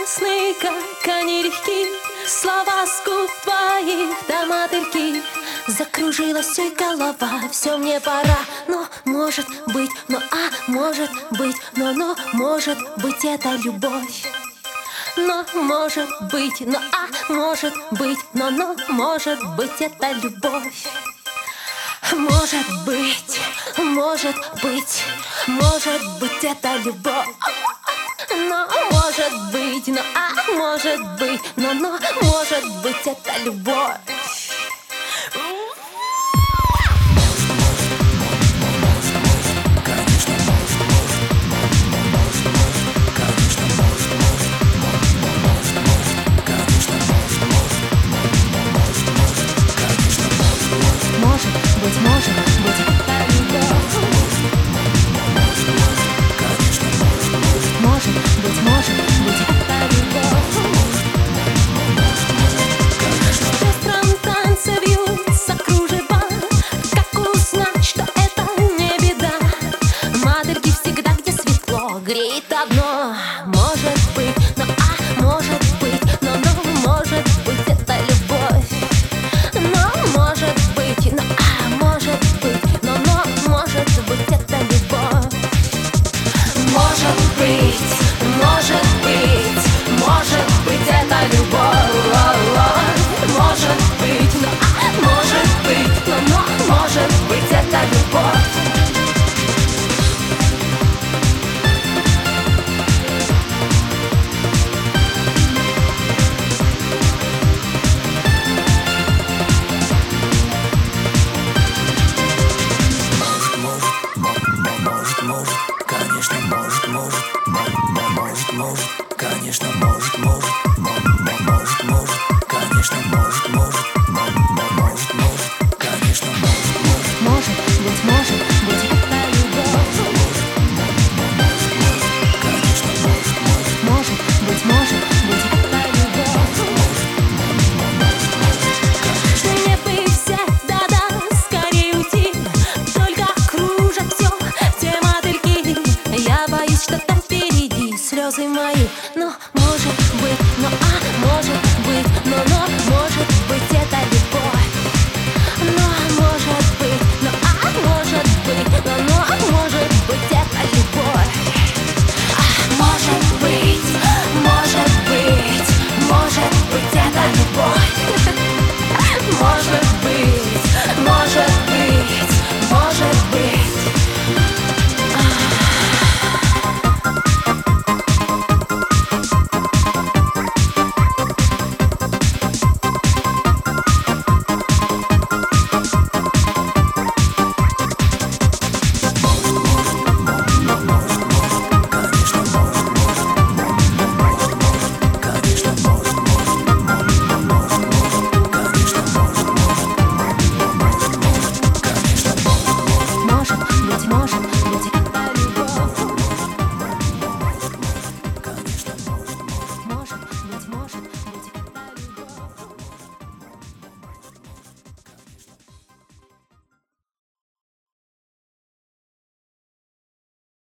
прекрасны, как они легки, слова с губ твоих до мотыльки. Закружилась всё голова, все мне пора. Но может быть, может быть, может быть это любовь. Но может быть, может быть, может быть это любовь. Может быть, может быть, может быть это любовь. Но может быть, может быть, может быть это любовь. Может быть,